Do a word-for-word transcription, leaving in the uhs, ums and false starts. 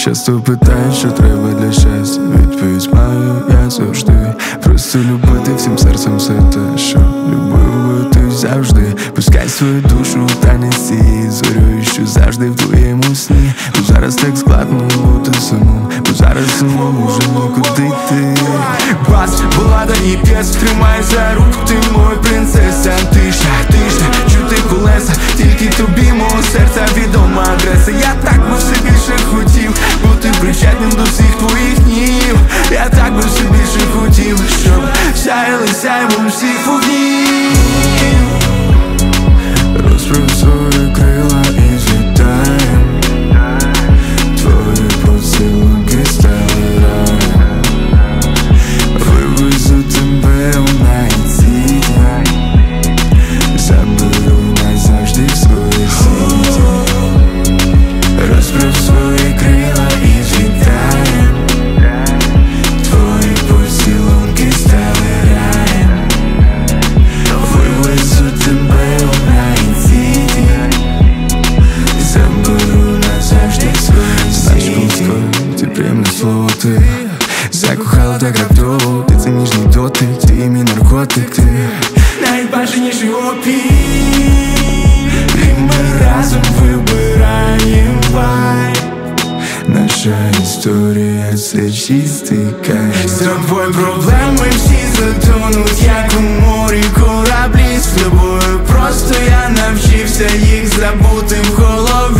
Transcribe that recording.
Часто питають, що треба для щастя. Відповідь маю я завжди. Просто любити всім серцем все те, що любив би ти завжди. Пускай свою душу в танець цієї зорю, що завжди в твоєму сні. Бо зараз так складно бути самим, бо зараз самому вже нікуди йти. Бас, балада і п'єс, тримай за руку, ти моя принцеса. Тиша, тиша, чути колеса, тільки тобі мого серця відома адреса. Я так би все більше хотів бути причетним до всіх твоїх днів. Я так би все більше хотів, щоб сяяли сяйвом всіх вогнів. Розправ свої крила і злітаєм. Твої поцілунки стали раєм. Вивезу тебе у найці, заберу назавжди в своє сіті. Розправ свої крила і злітаєм. Твої поцілунки стали раєм. Вивезу тебе у найці, заберу назавжди в своє сіті. Ти приємне слово, ти закохала так раптово. Ти це ніжний дотик, ти мій наркотик, ти Найбажаніший опій. І ми разом вибираємо вайб. наша історія, це чистий кайф. З тобою проблеми всі затонуть, як у морі кораблі. З тобою просто я навчився їх забути в голові.